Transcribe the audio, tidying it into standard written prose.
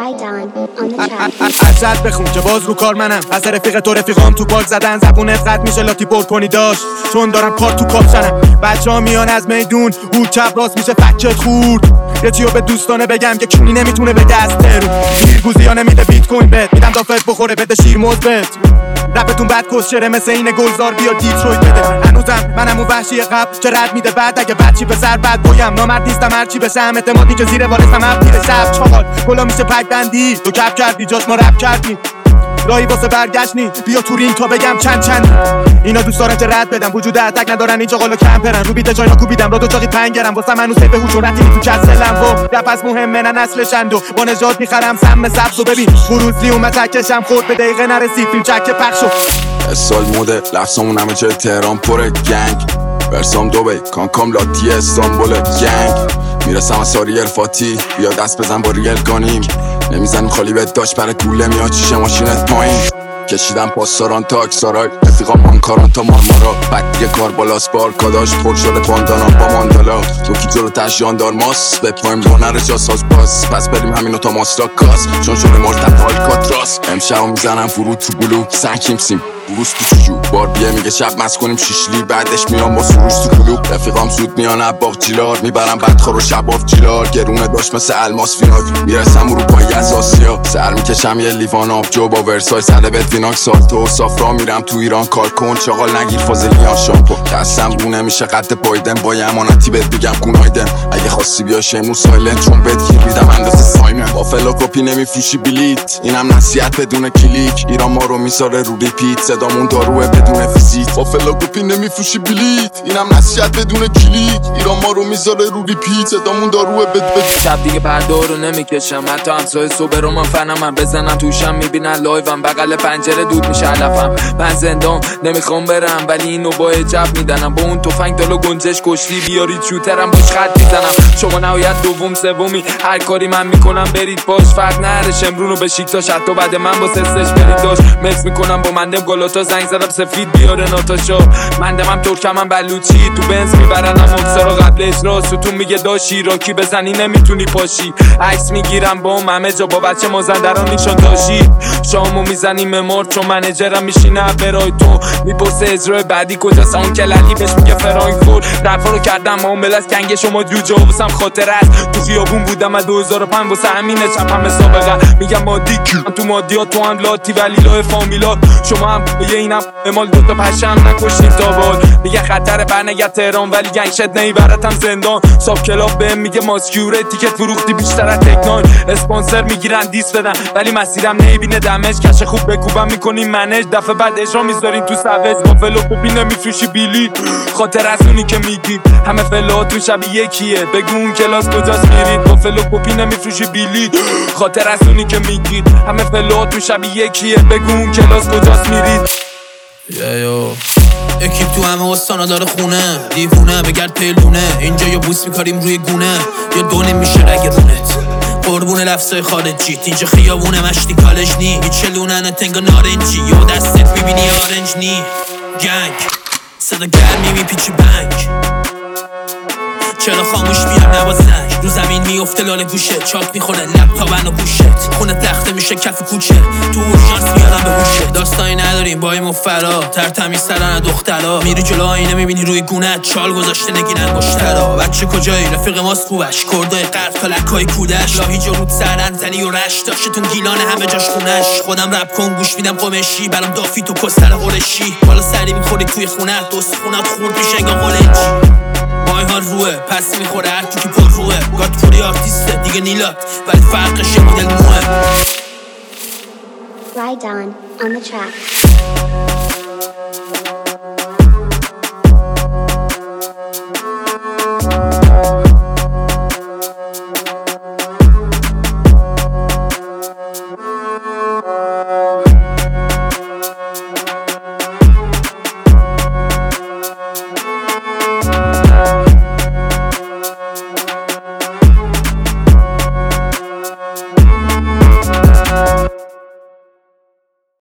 ازت بخون که باز رو کار منم. پس رفیق تو رفیقام تو پاک زدن. زبونت قد میشه لاتی پر کنی داشت چون دارم کار تو کاپشنم. بچه ها میان از میدون هور چپ راست میشه فکت خورد. یه چیو به دوستانه بگم که کونی نمیتونه بگه از ترون. گیرگوزی ها نمیده بیت کوین بد میدم دافت بخوره بده شیر مثبت. رپتون بد کسچره مثل این گلزار بیا دیترویت بده. هنوزم منم اون وحشی قبل چه رد میده بعد اگه بچی به سر بد بایم نامرد نیستم هرچی بشم. اعتمادی که زیر بالستم هفت تیر شب چاقال کلا میشه پک بندی. تو کپ کردی جاش ما رپ کردیم راهی واسه برگشت بیا تو رینگ تا بگم چند اینا دوست دارن که رد بدم وجود اتک ندارن اینجا قالا کمپرن. رو بیت جاینا کوبیدم را دو چاقی پنگرم واسه منو سیف هوشورتی تو کسلم و رپ از مهمه نه نسلشند و با نجات میخرم سم سبز و ببین بروزلی اومد تکشم خورد به دقیقه نرسید فیلم چک پخشو. سال موده لفظمون همه جای تهران پره گنگ. برسام دوبی کانکام لاتی استانبول گنگ. میرسم از ساری ارفاتی بیا دست بزن با ریل گانیم. نمیزنیم خالی بهت داشت برای گوله میاد چیشه ماشینت پایین. کشیدم پاسداران تا اکسارای رفیقام مانکاران تا مارمارا. بعد دیگه کار بالاست بارکاداش پر شده باندانان با ماندالا. دوکی جلو تش جاندار ماست به پایم رو نره جا ساز باز. پس بریم همینو تا ماستا کاس چون شده مرتب آلکاتراس. امشب میزنم فرود تو گلو سنکیم سیم بروز تو چجو بار بیه میگه شب مست کنیم شیشلی. بعدش میام با سروش تو کلوب. رفیقام زود میان عباق جیلار میبرم بدخار و شباف جیلار. گرونه داشت مثل الماس فینال میرسم اروپایی از آسیا. سر میکشم یه لیوان آبجو با ورسای سر بد ویناک سالتو. صافرا میرم تو ایران کار کن چاقال نگیر فازلیان شامپو. دستم بونه میشه قد بایدن با یه امانتی بهت بگم گونایدن. اگه خواستی بیا شمو سایلنت چون بهت گیر میدم اندازه سایمن. با فلا کپی نمیفروشی بلیت اینم نصیحت بدون کلیک. ایران ما رو میذاره رو ریپیت صدامون داروه بدون فیزیک. با فلا کپی نمیفروشی بلیت اینم نصیحت بدون کلیک. ایران ما رو میذاره رو ریپیت صدامون داروه شب دیگه پرده رو نمیکشم حتی همسایه صبح رو من فنم بزنم توشم میبینن لایوم بغل پنجره دود میشه علفم. من زندان نمیخوام برم ولی اینو با حجاب میدنم. با اون تفنگ دالو گنجش کشتی بیارید شوترم باش خط میزنم. شما نهایت دوم سومی هر کاری من میکنم برید باش. فرق نره شمرونو به شیکتاش حتی بعد من با سستش برید داشت مکس میکنم با مندم گلاتا. زنگ زدم سفید بیاره ناتاشا. مندمم ترکمم بلوچی تو بنز میبرنم اکسارا قبل اجرا. ستون میگه داشی راکی بزنی نمیتونی پاشی. عکس میگیرم با همه جا با بچه مازندران نیشان داشی. شامو میزنیم ممار چون منیجرم میشینه برای تو. میپرسه اجرای بعدی کجاست اون کلالی بهش میگه فرانکفورت. رفا رو کردم معامله از کنگ شما جوجه واسم خاطره است. تو خیابون بودم از 2005 واسه همینه چپم سابقه. میگم مادی تو مادیات تو هم لاتی ولی لاه فامیلات. شما هم یه اینم امال دوتا پشم نکشین تا باد. میگه خطر برنگه تهران ولی گنگ شد نیبرتم زندان. ساب کلاب بهم میگه ماسکیوره تیکت فروختی بیشتر از تکنان. اسپانسر میگیرن دیس بدن ولی مسیرم نمیبینه دمج. کش خوب بکوبم میکنیم منج دفعه بعد اجرا میذارین تو سوز. با فلو خوبی نمیفروشی بیلی خاطر از اونی که میگی همه فلواتون شبیه یکیه. بگو اون کلاس کجاست میرید. با فلو خوبی نمیفروشی بیلی خاطر از اونی که میگی همه فلواتون شبیه یکیه. بگو اون کلاس کجاست میرید. اکیپ تو همه استانا داره خونه دیوونه بگرد پیلونه. اینجا یا بوس میکاریم روی گونه یا دونه میشه رگرونت. قربون لفظای خارجیت اینجا خیابونه مشتی کالج نی. هیچ لونن تنگا نارنجی یا دستت میبینی آرنج نی. گنگ صدا گرمی میپیچی بنگ چرا خاموش بیار نوازنگ. رو زمین میفته لاله گوشه چاپ میخوره لپتاپ و گوشت. خونه تخته میشه کف کوچه تو اورژانس میادم به هوشه. داستانی نداریم با این مفرا ترتمیز سرن دخترا. میری جلو آینه میبینی روی گونت چال گذاشته نگینن مشترا. بچه کجایی رفیق ماست خوبش کردای قرد تا لکای کودش. لاهی جرود سرن زنی و رش داشتتون گیلان همه جاش خونش. خودم رپ کن گوش میدم قمشی برام دافی تو کستر قرشی. بالا سری میخوری توی خونت دوست خونت خورد میشه انگار قلنجی. مایهار روه پس میخوره هر تو که پر روه. گاد پوری آرتیسته دیگه نیلات ولی فرقش یه مدل موه. Ride on the track.